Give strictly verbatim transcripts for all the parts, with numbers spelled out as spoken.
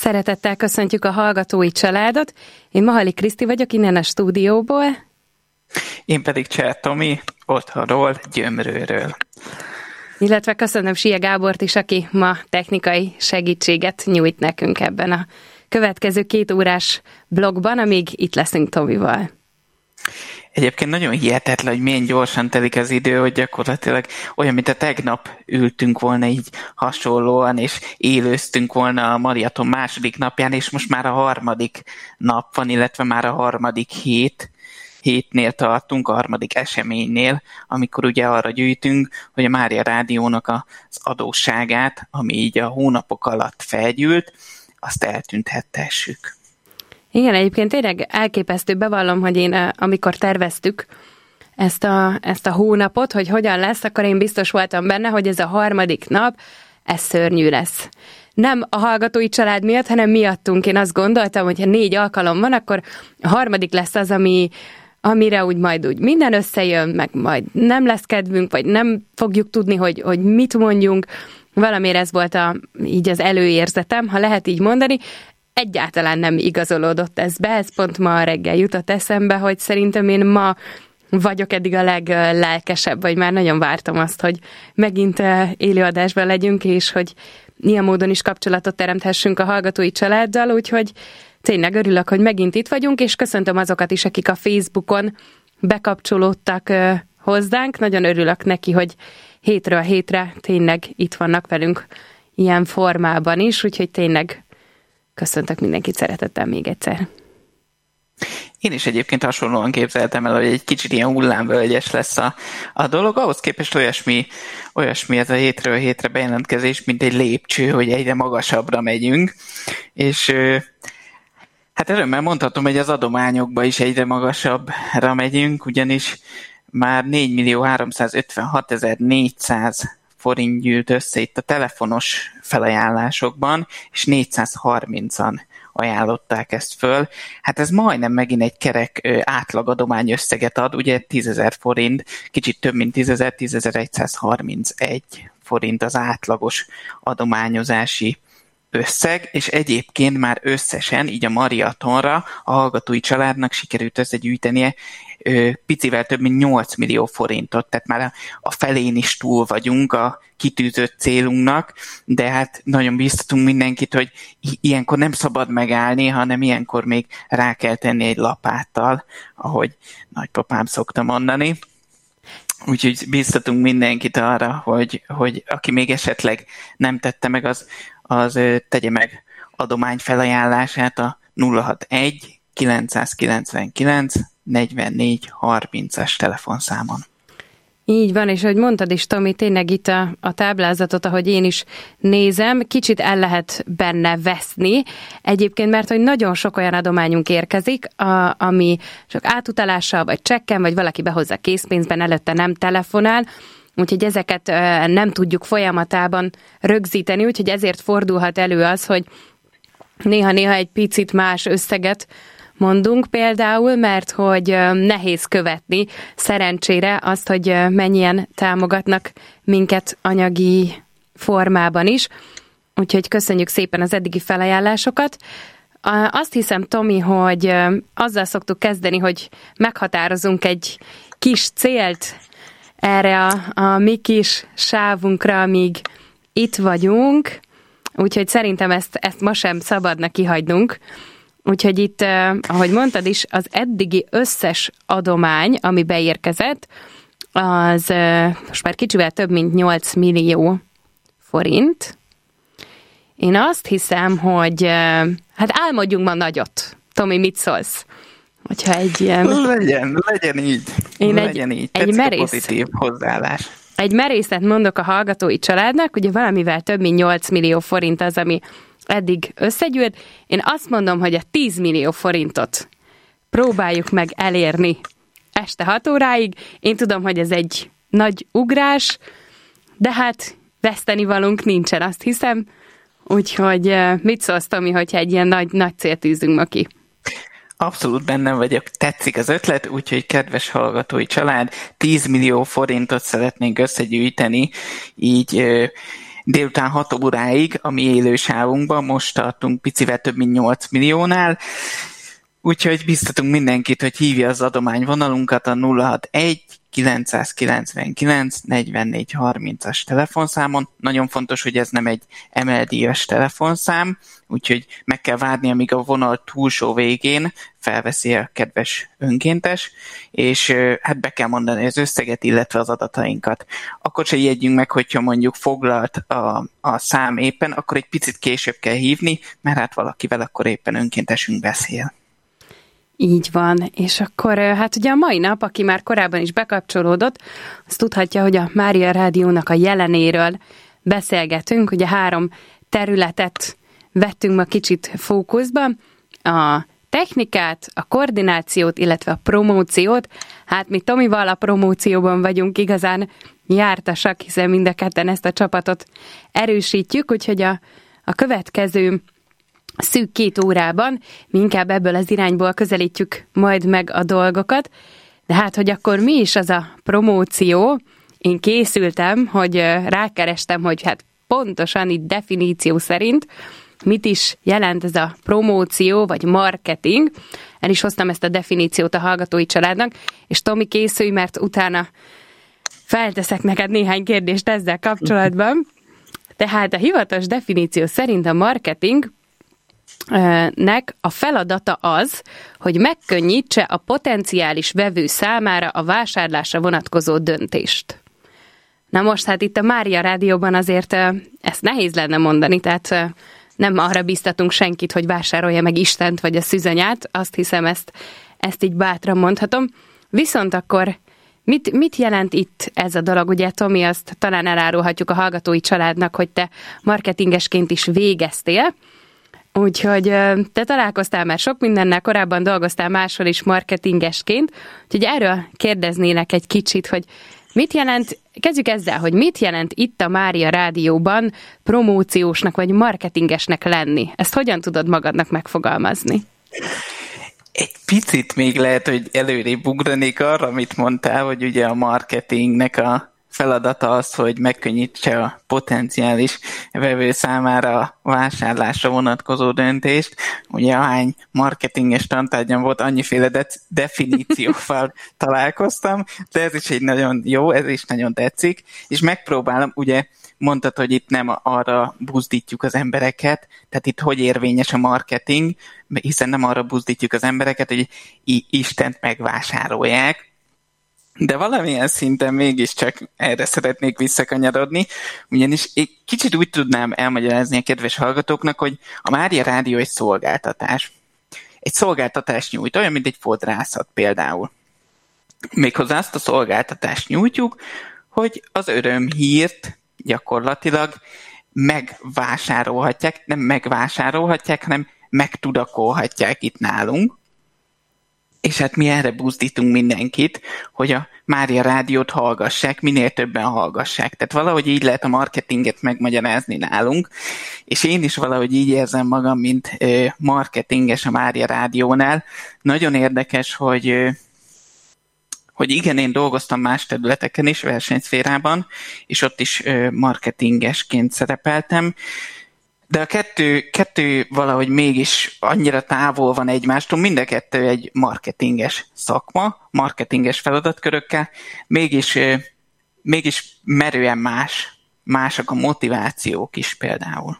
Szeretettel köszöntjük a hallgatói családot. Én Mahali Kriszti vagyok, innen a stúdióból. Én pedig Cser Tomi, otthonról, Gyömrőről. Illetve köszönöm Sia Gábort is, aki ma technikai segítséget nyújt nekünk ebben a következő két órás blogban, amíg itt leszünk Tomival. Egyébként nagyon hihetetlen, hogy milyen gyorsan telik az idő, hogy gyakorlatilag olyan, mint a tegnap ültünk volna így hasonlóan, és élőztünk volna a maraton második napján, és most már a harmadik nap van, illetve már a harmadik hét. hétnél tartunk, a harmadik eseménynél, amikor ugye arra gyűjtünk, hogy a Mária Rádiónak az adósságát, ami így a hónapok alatt felgyűlt, azt eltünthethessük. Igen, egyébként tényleg elképesztő, bevallom, hogy én amikor terveztük ezt a, ezt a hónapot, hogy hogyan lesz, akkor én biztos voltam benne, hogy ez a harmadik nap, ez szörnyű lesz. Nem a hallgatói család miatt, hanem miattunk. Én azt gondoltam, hogy ha négy alkalom van, akkor a harmadik lesz az, ami, amire úgy majd úgy minden összejön, meg majd nem lesz kedvünk, vagy nem fogjuk tudni, hogy, hogy mit mondjunk. Valamiért ez volt a, így az előérzetem, ha lehet így mondani. Egyáltalán nem igazolódott ez be, ez pont ma reggel jutott eszembe, hogy szerintem én ma vagyok eddig a leglelkesebb, vagy már nagyon vártam azt, hogy megint élőadásban legyünk, és hogy ilyen módon is kapcsolatot teremthessünk a hallgatói családdal, úgyhogy tényleg örülök, hogy megint itt vagyunk, és köszöntöm azokat is, akik a Facebookon bekapcsolódtak hozzánk. Nagyon örülök neki, hogy hétről hétre tényleg itt vannak velünk ilyen formában is, úgyhogy tényleg köszöntök mindenkit szeretettel még egyszer. Én is egyébként hasonlóan képzeltem el, hogy egy kicsit ilyen hullámvölgyes lesz a, a dolog. Ahhoz képest olyasmi, olyasmi ez a hétről hétre bejelentkezés, mint egy lépcső, hogy egyre magasabbra megyünk. És hát örömmel mondhatom, hogy az adományokba is egyre magasabbra megyünk, ugyanis már négymillió-háromszázötvenhatezer-négyszáz forint gyűlt össze itt a telefonos felajánlásokban, és négyszázharmincan ajánlották ezt föl. Hát ez majdnem megint egy kerek átlagadomány összeget ad, ugye tízezer forint, kicsit több mint tízezer, tízezer-egyszázharmincegy forint az átlagos adományozási összeg, és egyébként már összesen, így a maratonra a hallgatói családnak sikerült összegyűjtenie picivel több mint nyolc millió forintot, tehát már a felén is túl vagyunk a kitűzött célunknak, de hát nagyon biztatunk mindenkit, hogy ilyenkor nem szabad megállni, hanem ilyenkor még rá kell tenni egy lapáttal, ahogy nagypapám szokta mondani. Úgyhogy biztatunk mindenkit arra, hogy, hogy aki még esetleg nem tette meg, az, az tegye meg adományfelajánlását a nulla hatvanegy kilencszázkilencvenkilenc negyvennégy harmincas telefonszámon. Így van, és ahogy mondtad is, Tomi, tényleg itt a, a táblázatot, ahogy én is nézem, kicsit el lehet benne veszni. Egyébként, mert hogy nagyon sok olyan adományunk érkezik, a, ami csak átutalással, vagy csekken, vagy valaki behozza készpénzben, előtte nem telefonál, úgyhogy ezeket ö, nem tudjuk folyamatában rögzíteni, úgyhogy ezért fordulhat elő az, hogy néha-néha egy picit más összeget mondunk például, mert hogy nehéz követni szerencsére azt, hogy mennyien támogatnak minket anyagi formában is. Úgyhogy köszönjük szépen az eddigi felajánlásokat. Azt hiszem, Tomi, hogy azzal szoktuk kezdeni, hogy meghatározunk egy kis célt erre a, a mi kis sávunkra, amíg itt vagyunk. Úgyhogy szerintem ezt, ezt ma sem szabadna kihagynunk. Úgyhogy itt, ahogy mondtad is, az eddigi összes adomány, ami beérkezett, az most már kicsivel több mint nyolc millió forint. Én azt hiszem, hogy hát álmodjunk ma nagyot. Tomi, mit szólsz? Hogyha egy ilyen... Legyen, legyen így. Én legyen egy, így. egy merész, pozitív hozzáállás. Egy merészet mondok a hallgatói családnak, ugye valamivel több mint nyolc millió forint az, ami eddig összegyűlt. Én azt mondom, hogy a tíz millió forintot próbáljuk meg elérni este hat óráig. Én tudom, hogy ez egy nagy ugrás, de hát vesztenivalónk nincsen, azt hiszem. Úgyhogy mit szólsz, Tomi, hogyha egy ilyen nagy, nagy célt tűzünk ma ki? Abszolút bennem vagyok, tetszik az ötlet, úgyhogy kedves hallgatói család, tíz millió forintot szeretnénk összegyűjteni, így délután hat óráig a mi élősávunkban, most tartunk picivel több mint nyolc milliónál, úgyhogy biztatunk mindenkit, hogy hívja az adományvonalunkat a nulla hatvanegy kilencszázkilencvenkilenc negyvennégy harmincas telefonszámon. Nagyon fontos, hogy ez nem egy emeldíjas telefonszám, úgyhogy meg kell várni, amíg a vonal túlsó végén felveszi a kedves önkéntes, és hát be kell mondani az összeget, illetve az adatainkat. Akkor se ijedjünk meg, hogyha mondjuk foglalt a, a szám éppen, akkor egy picit később kell hívni, mert hát valakivel akkor éppen önkéntesünk beszél. Így van, és akkor hát ugye a mai nap, aki már korábban is bekapcsolódott, azt tudhatja, hogy a Mária Rádiónak a jelenéről beszélgetünk, ugye három területet vettünk ma kicsit fókuszba, a technikát, a koordinációt, illetve a promóciót. Hát mi Tomival a promócióban vagyunk igazán jártasak, hiszen mind a ketten ezt a csapatot erősítjük, úgyhogy a, a következő szűk két órában mi inkább ebből az irányból közelítjük majd meg a dolgokat. De hát, hogy akkor mi is az a promóció? Én készültem, hogy rákerestem, hogy hát pontosan itt definíció szerint mit is jelent ez a promóció, vagy marketing. El is hoztam ezt a definíciót a hallgatói családnak, és Tomi, készülj, mert utána felteszek neked néhány kérdést ezzel kapcsolatban. Tehát a hivatalos definíció szerint a marketing nek a feladata az, hogy megkönnyítse a potenciális vevő számára a vásárlásra vonatkozó döntést. Na most hát itt a Mária Rádióban azért ezt nehéz lenne mondani, tehát nem arra biztatunk senkit, hogy vásárolja meg Istent vagy a szűzanyát, azt hiszem ezt, ezt így bátran mondhatom. Viszont akkor mit, mit jelent itt ez a dolog? Ugye Tomi, azt talán elárulhatjuk a hallgatói családnak, hogy te marketingesként is végeztél, úgyhogy te találkoztál már sok mindennel, korábban dolgoztál máshol is marketingesként, úgyhogy erről kérdeznélek egy kicsit, hogy mit jelent, kezdjük ezzel, hogy mit jelent itt a Mária Rádióban promóciósnak vagy marketingesnek lenni? Ezt hogyan tudod magadnak megfogalmazni? Egy picit még lehet, hogy előrébb ugranék arra, amit mondtál, hogy ugye a marketingnek a feladata az, hogy megkönnyítse a potenciális vevő számára a vásárlásra vonatkozó döntést. Ugye ahány marketinges tantárgyam volt, annyiféle de- definícióval találkoztam, de ez is egy nagyon jó, ez is nagyon tetszik, és megpróbálom, ugye mondtad, hogy itt nem arra buzdítjuk az embereket, tehát itt hogy érvényes a marketing, hiszen nem arra buzdítjuk az embereket, hogy Istent megvásárolják, de valamilyen szinten mégiscsak erre szeretnék visszakanyarodni, ugyanis én kicsit úgy tudnám elmagyarázni a kedves hallgatóknak, hogy a Mária Rádió egy szolgáltatás. Egy szolgáltatást nyújt, olyan, mint egy fodrászat például. Méghozzá azt a szolgáltatást nyújtjuk, hogy az örömhírt gyakorlatilag megvásárolhatják, nem megvásárolhatják, hanem megtudakolhatják itt nálunk. És hát mi erre buzdítunk mindenkit, hogy a Mária Rádiót hallgassák, minél többen hallgassák. Tehát valahogy így lehet a marketinget megmagyarázni nálunk, és én is valahogy így érzem magam, mint marketinges a Mária Rádiónál. Nagyon érdekes, hogy, hogy igen, én dolgoztam más területeken is, versenyszférában, és ott is marketingesként szerepeltem, de a kettő, kettő valahogy mégis annyira távol van egymástól, mind a kettő egy marketinges szakma, marketinges feladatkörökkel, mégis, mégis merően más, másak a motivációk is például.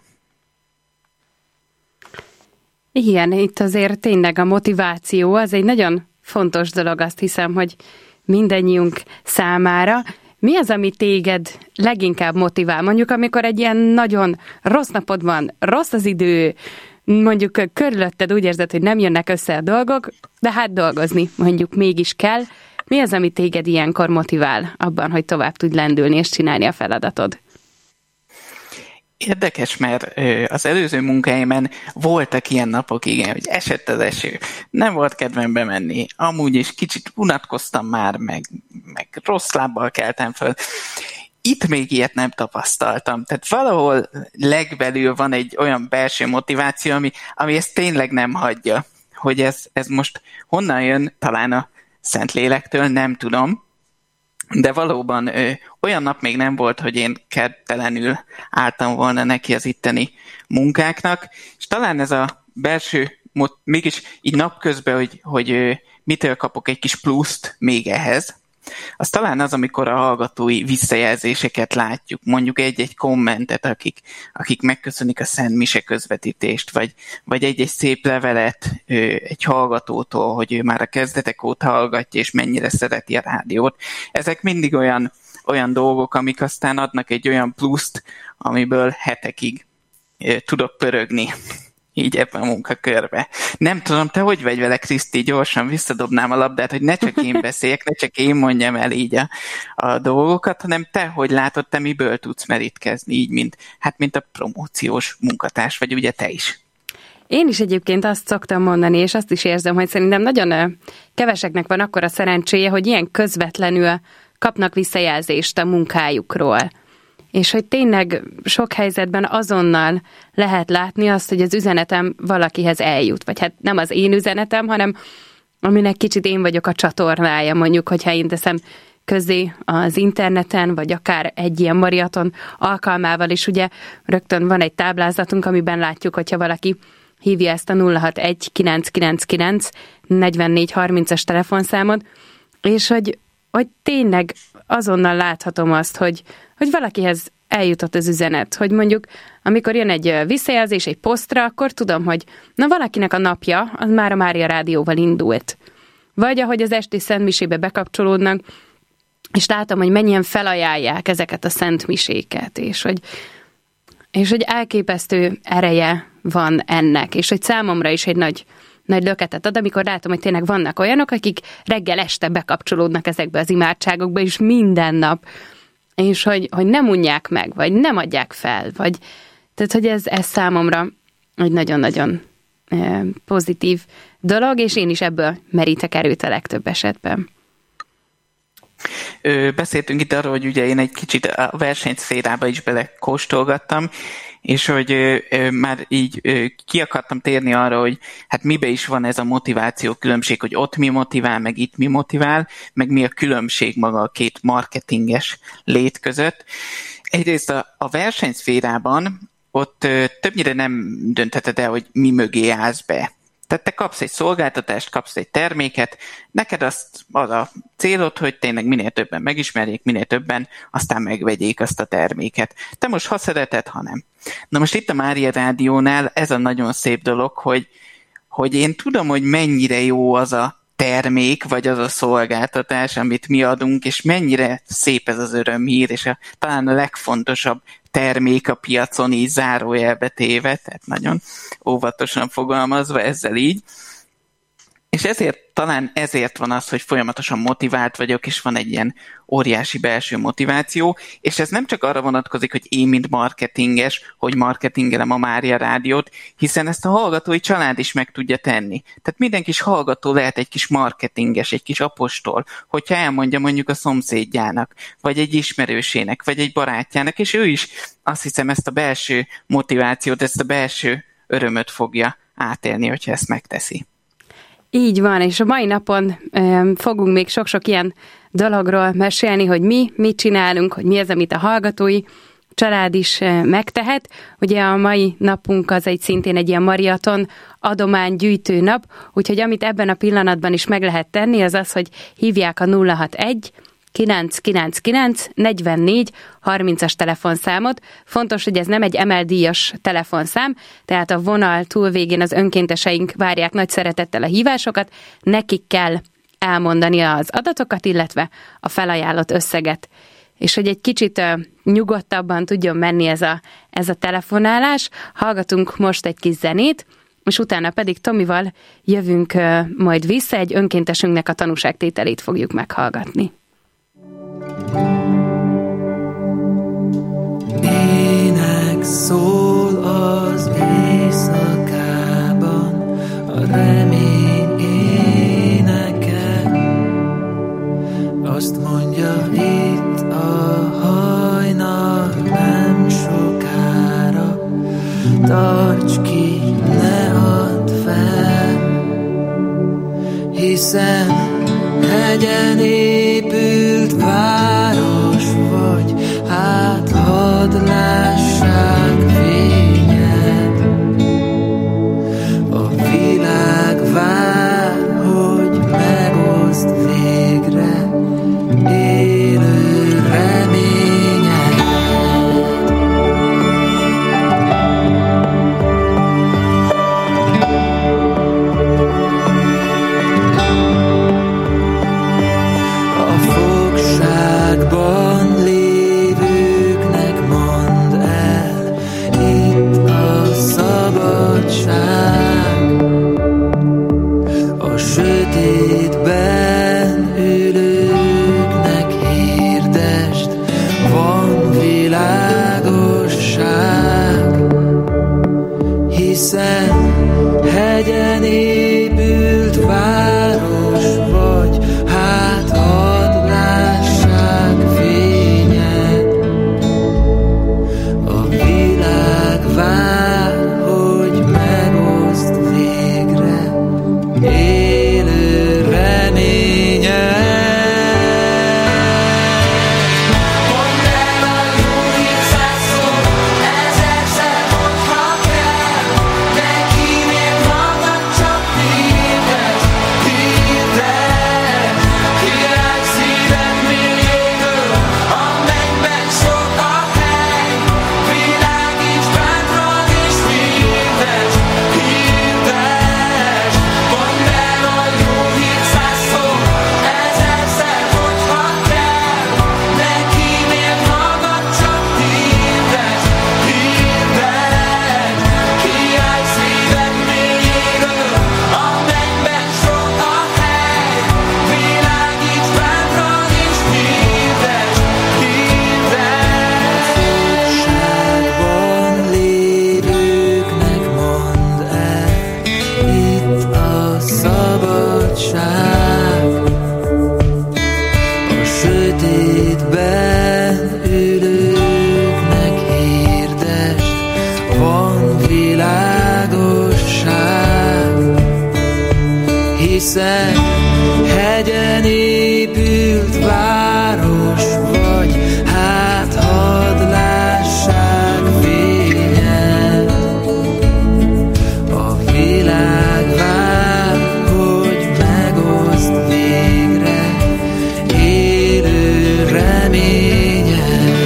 Igen, itt azért tényleg a motiváció az egy nagyon fontos dolog, azt hiszem, hogy mindannyiunk számára. Mi az, ami téged leginkább motivál? Mondjuk, amikor egy ilyen nagyon rossz napod van, rossz az idő, mondjuk körülötted úgy érzed, hogy nem jönnek össze a dolgok, de hát dolgozni mondjuk mégis kell. Mi az, ami téged ilyenkor motivál abban, hogy tovább tudj lendülni és csinálni a feladatod? Érdekes, mert az előző munkáimen voltak ilyen napok, igen, hogy esett az eső, nem volt kedvem bemenni, amúgy is kicsit unatkoztam már, meg, meg rossz lábbal keltem föl. Itt még ilyet nem tapasztaltam, tehát valahol legbelül van egy olyan belső motiváció, ami, ami ezt tényleg nem hagyja, hogy ez, ez most honnan jön, talán a Szentlélektől, nem tudom, De valóban ö, olyan nap még nem volt, hogy én kedtelenül álltam volna neki az itteni munkáknak, és talán ez a belső, mégis így napközben, hogy, hogy ö, mitől kapok egy kis pluszt még ehhez, az talán az, amikor a hallgatói visszajelzéseket látjuk, mondjuk egy-egy kommentet, akik, akik megköszönik a Szent Mise közvetítést, vagy, vagy egy-egy szép levelet ö, egy hallgatótól, hogy ő már a kezdetek óta hallgatja, és mennyire szereti a rádiót. Ezek mindig olyan, olyan dolgok, amik aztán adnak egy olyan pluszt, amiből hetekig ö, tudok pörögni. Így ebben a munkakörbe. Nem tudom, te hogy vagy vele, Kriszti, gyorsan visszadobnám a labdát, hogy ne csak én beszéljek, ne csak én mondjam el így a, a dolgokat, hanem te hogy látod, te miből tudsz merítkezni, így, mint, hát mint a promóciós munkatárs, vagy ugye te is. Én is egyébként azt szoktam mondani, és azt is érzem, hogy szerintem nagyon keveseknek van akkora szerencséje, hogy ilyen közvetlenül kapnak visszajelzést a munkájukról. És hogy tényleg sok helyzetben azonnal lehet látni azt, hogy az üzenetem valakihez eljut. Vagy hát nem az én üzenetem, hanem aminek kicsit én vagyok a csatornája, mondjuk, hogyha én teszem közé az interneten, vagy akár egy ilyen maraton alkalmával is, ugye rögtön van egy táblázatunk, amiben látjuk, hogyha valaki hívja ezt a nulla hat egy kilenc kilenc kilenc negyvennégy harmincas telefonszámot, és hogy, hogy tényleg azonnal láthatom azt, hogy, hogy valakihez eljutott az üzenet, hogy mondjuk amikor jön egy visszajelzés egy posztra, akkor tudom, hogy na valakinek a napja az már a Mária Rádióval indult. Vagy ahogy az esti szentmisébe bekapcsolódnak, és látom, hogy mennyien felajánlják ezeket a szentmiséket, és hogy, és hogy elképesztő ereje van ennek, és hogy számomra is egy nagy, nagy löketet ad, amikor látom, hogy tényleg vannak olyanok, akik reggel este bekapcsolódnak ezekbe az imádságokba, és minden nap, és hogy, hogy nem unják meg, vagy nem adják fel, vagy tehát, hogy ez, ez számomra egy nagyon-nagyon eh, pozitív dolog, és én is ebből merítek erőt a legtöbb esetben. Ö, beszéltünk itt arról, hogy ugye én egy kicsit a versenyszférába is belekóstolgattam, és hogy ö, ö, már így ö, ki akartam térni arra, hogy hát mibe is van ez a motiváció különbség, hogy ott mi motivál, meg itt mi motivál, meg mi a különbség maga a két marketinges lét között. Egyrészt a, a versenyszférában ott ö, többnyire nem döntheted el, hogy mi mögé állsz be. Tehát te kapsz egy szolgáltatást, kapsz egy terméket, neked azt az a célod, hogy tényleg minél többen megismerjék, minél többen aztán megvegyék azt a terméket. Te most ha szereted, ha nem. Na most itt a Mária Rádiónál ez a nagyon szép dolog, hogy, hogy én tudom, hogy mennyire jó az a termék, vagy az a szolgáltatás, amit mi adunk, és mennyire szép ez az örömhír, és a, talán a legfontosabb termék a piacon így zárójelbe téve, tehát nagyon óvatosan fogalmazva ezzel így. És ezért, talán ezért van az, hogy folyamatosan motivált vagyok, és van egy ilyen óriási belső motiváció, és ez nem csak arra vonatkozik, hogy én, mint marketinges, hogy marketingelem a Mária Rádiót, hiszen ezt a hallgatói család is meg tudja tenni. Tehát minden kis hallgató lehet egy kis marketinges, egy kis apostol, hogyha elmondja mondjuk a szomszédjának, vagy egy ismerősének, vagy egy barátjának, és ő is azt hiszem ezt a belső motivációt, ezt a belső örömöt fogja átélni, hogyha ezt megteszi. Így van, és a mai napon um, fogunk még sok-sok ilyen dologról mesélni, hogy mi mit csinálunk, hogy mi az, amit a hallgatói család is uh, megtehet. Ugye a mai napunk az egy szintén egy ilyen maraton adománygyűjtő nap, úgyhogy amit ebben a pillanatban is meg lehet tenni, az az, hogy hívják a nulla hat egy kilenc kilenc kilenc negyvennégy harmincas telefonszámot. Fontos, hogy ez nem egy emeldíjas telefonszám, tehát a vonal túlvégén az önkénteseink várják nagy szeretettel a hívásokat, nekik kell elmondani az adatokat, illetve a felajánlott összeget. És hogy egy kicsit uh, nyugodtabban tudjon menni ez a, ez a telefonálás, hallgatunk most egy kis zenét, és utána pedig Tomival jövünk uh, majd vissza, egy önkéntesünknek a tanúságtételét fogjuk meghallgatni. Ének szól az éjszakában, a remény éneke. Azt mondja itt a hajnal nem sokára, tarts ki, ne add fel, hiszen hegyen épült vár. hegyen épült város vagy, hát hadd lássák fényed. A világ vár, hogy megoszd végre élő reményed. Hiszen hegyen épült város vagy, hát hadd lássák fényed. A világ vár, hogy megoszd végre élő reményed.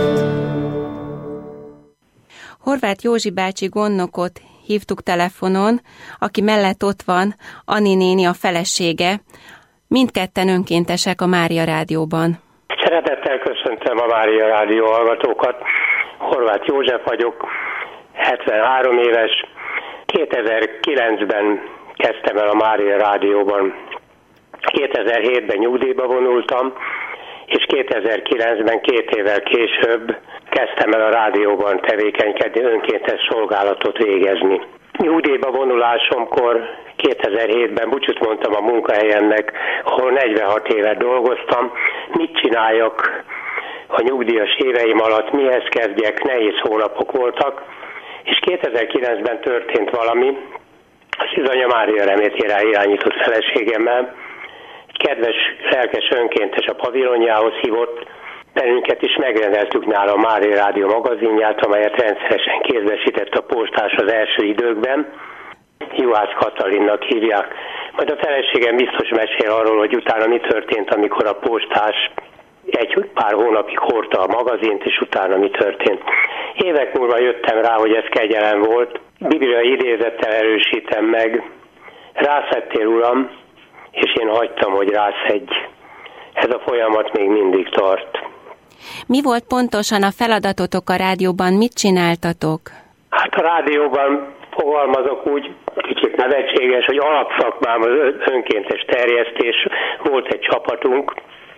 Horváth Józsi bácsi gondnokot hívtuk telefonon, aki mellett ott van Ani néni, a felesége. Mindketten önkéntesek a Mária Rádióban. Szeretettel köszöntöm a Mária Rádió hallgatókat. Horváth József vagyok, hetvenhárom éves. kétezer-kilencben kezdtem el a Mária Rádióban. kétezer-hétben nyugdíjba vonultam, és kétezer-kilencben, két évvel később kezdtem el a rádióban tevékenykedni, önkéntes szolgálatot végezni. Nyugdíjba vonulásomkor kétezer-hétben búcsút mondtam a munkahelyemnek, ahol negyvenhat évet dolgoztam. Mit csináljak a nyugdíjas éveim alatt, mihez kezdjek, nehéz hónapok voltak, és kétezer-kilencben történt valami. A Szűzanya Mária Remétére irányított feleségemmel egy kedves, lelkes önkéntes a pavilonjához hívott, bennünket is megrendeltük nála a Mária Rádió magazinját, amelyet rendszeresen kézbesített a postás az első időkben. Juhász Katalinnak hívják. Majd a feleségem biztos mesél arról, hogy utána mi történt, amikor a postás egy pár hónapig hordta a magazint, és utána mi történt. Évek múlva jöttem rá, hogy ez kegyelem volt. Bibliai idézettel erősítem meg. Rászedtél, Uram, és én hagytam, hogy rászedj. Ez a folyamat még mindig tart. Mi volt pontosan a feladatotok a rádióban? Mit csináltatok? Hát a rádióban fogalmazok úgy, kicsit nevetséges, hogy alapszakmám az önkéntes terjesztés. Volt egy csapatunk,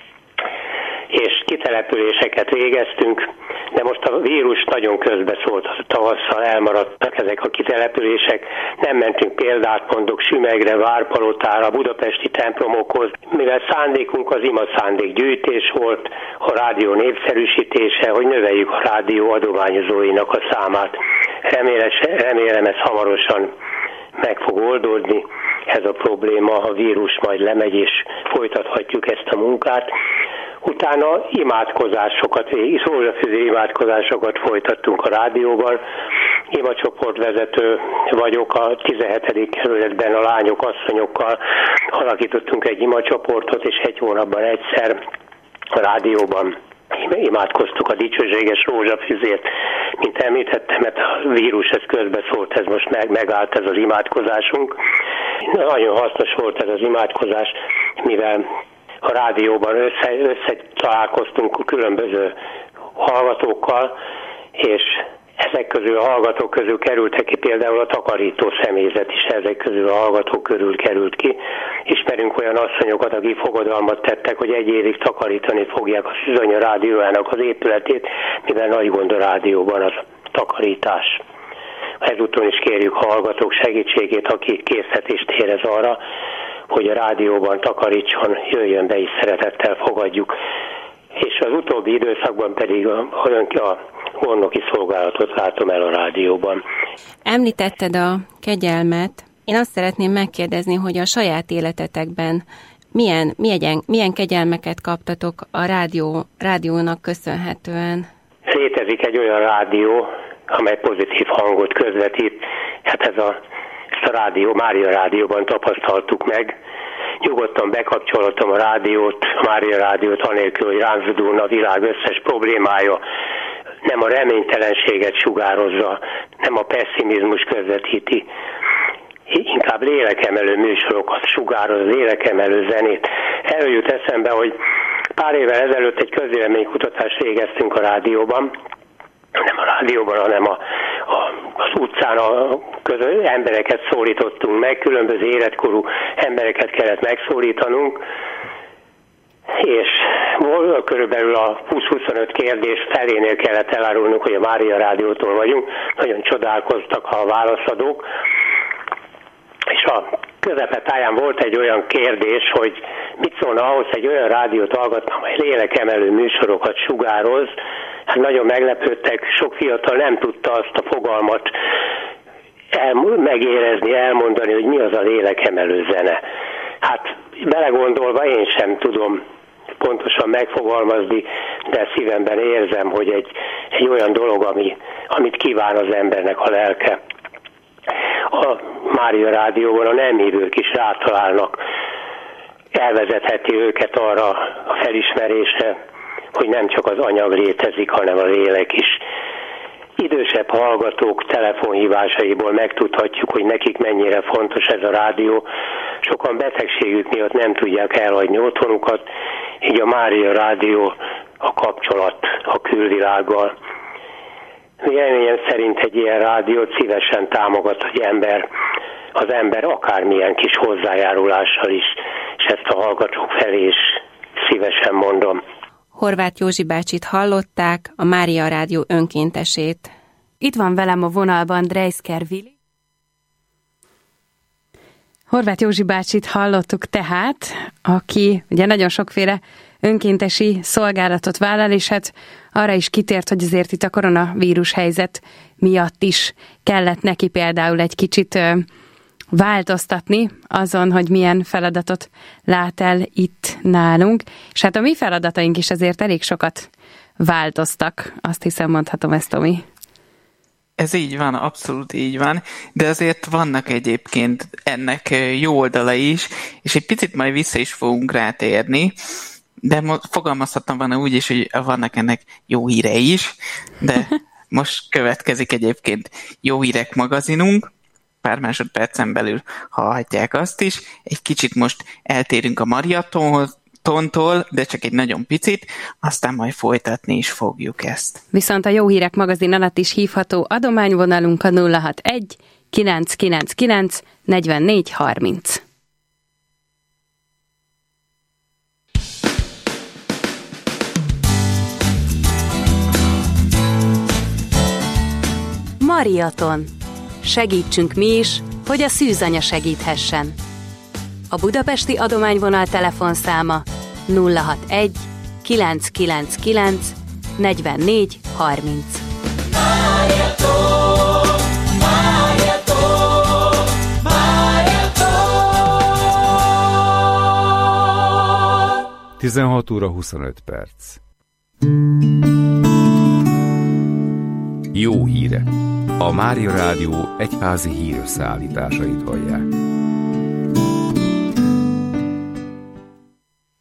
és kitelepüléseket végeztünk, de most a vírus nagyon közbeszólt, tavasszal elmaradtak ezek a kitelepülések, nem mentünk, példát mondok, Sümegre, Várpalotára, budapesti templomokhoz, mivel szándékunk az ima szándékgyűjtés volt, a rádió népszerűsítése, hogy növeljük a rádió adományozóinak a számát. Remélem, remélem ez hamarosan meg fog oldódni, ez a probléma, a vírus majd lemegy, és folytathatjuk ezt a munkát. Utána imádkozásokat, szózsafűző imádkozásokat folytattunk a rádióban. Imacsoportvezető vagyok, a tizenhetedik kerületben a lányok, asszonyokkal alakítottunk egy imacsoportot, és egy hónapban egyszer a rádióban imádkoztuk a dicsőséges rózsafüzért. Mint említettem, mert a vírus ez közbeszólt, ez most meg, megállt ez az imádkozásunk. Nagyon hasznos volt ez az imádkozás, mivel a rádióban össze, össze találkoztunk a különböző hallgatókkal, és ezek közül a hallgatók közül kerültek ki például a takarító személyzet is, ezek közül a hallgatók körül került ki. Ismerünk olyan asszonyokat, akik fogadalmat tettek, hogy egy évig takarítani fogják a Szűzanya Rádiójának az épületét, mivel nagy gond a rádióban az takarítás. Ezúton is kérjük a hallgatók segítségét, aki készítést érez arra, hogy a rádióban takarítson, jöjjön be, és szeretettel fogadjuk. És az utóbbi időszakban pedig a, a gondnoki szolgálatot látom el a rádióban. Említetted a kegyelmet. Én azt szeretném megkérdezni, hogy a saját életetekben milyen, milyen, milyen kegyelmeket kaptatok a rádió, rádiónak köszönhetően? Létezik egy olyan rádió, amely pozitív hangot közvetít. Hát ez a, ezt a rádió, Mária Rádióban tapasztaltuk meg. Nyugodtan bekapcsoltam a rádiót, a Mária Rádiót, anélkül, hogy rám zúdulna a világ összes problémája. Nem a reménytelenséget sugározza, nem a pessimizmus közvetíti, inkább lélekemelő műsorokat sugároz, lélekemelő zenét. Erről jut eszembe, hogy pár évvel ezelőtt egy közvéleménykutatást végeztünk a rádióban, nem a rádióban, hanem a, a, az utcán a közö, embereket szólítottunk meg, különböző életkorú embereket kellett megszólítanunk, és körülbelül a húsz-huszonöt kérdés felénél kellett elárulnunk, hogy a Mária Rádiótól vagyunk. Nagyon csodálkoztak a válaszadók. És a közepetáján volt egy olyan kérdés, hogy mit szólna ahhoz, egy olyan rádiót hallgatna, amely lélekemelő műsorokat sugároz. Hát nagyon meglepődtek, sok fiatal nem tudta azt a fogalmat el, megérezni, elmondani, hogy mi az a lélekemelő zene. Hát belegondolva én sem tudom pontosan megfogalmazni, de szívemben érzem, hogy egy, egy olyan dolog, ami, amit kíván az embernek a lelke. A Mária Rádióban a nem hívők is rátalálnak, elvezetheti őket arra a felismerésre, hogy nem csak az anyag létezik, hanem a lélek is. Idősebb hallgatók telefonhívásaiból megtudhatjuk, hogy nekik mennyire fontos ez a rádió. Sokan betegségük miatt nem tudják elhagyni otthonukat, így a Mária Rádió a kapcsolat a külvilággal. Véleményem szerint egy ilyen rádiót szívesen támogat, hogy ember, az ember akármilyen kis hozzájárulással is, és ezt a hallgatók felé is szívesen mondom. Horváth Józsi bácsit hallották, a Mária Rádió önkéntesét. Itt van velem a vonalban Drejszker Vili. Horváth Józsi bácsit hallottuk tehát, aki ugye nagyon sokféle önkéntesi szolgálatot vállal, és hát arra is kitért, hogy azért itt a koronavírus helyzet miatt is kellett neki például egy kicsit ö, változtatni azon, hogy milyen feladatot lát el itt nálunk. És hát a mi feladataink is azért elég sokat változtak, azt hiszem mondhatom ezt, Tomi. Ez így van, abszolút így van, de azért vannak egyébként ennek jó oldala is, és egy picit majd vissza is fogunk rátérni, de fogalmazhattam volna úgy is, hogy vannak ennek jó híre is, de most következik egyébként Jó Hírek magazinunk, pár másodpercen belül hallhatják azt is. Egy kicsit most eltérünk a maratontól, de csak egy nagyon picit, aztán majd folytatni is fogjuk ezt. Viszont a Jó Hírek magazin alatt is hívható adományvonalunk a nulla hatvanegy kilenc kilenc kilenc negyvennégy harminc. Mariaton. Segítsünk mi is, hogy a szűzanya segíthessen. A budapesti adományvonal telefonszáma nulla hatvanegy kilenc kilenc kilenc negyvennégy harminc. Mariaton, Mariaton, Mariaton. tizenhat óra huszonöt perc. Jó hírek! A Mária Rádió egyházi hírösszeállításait hallják.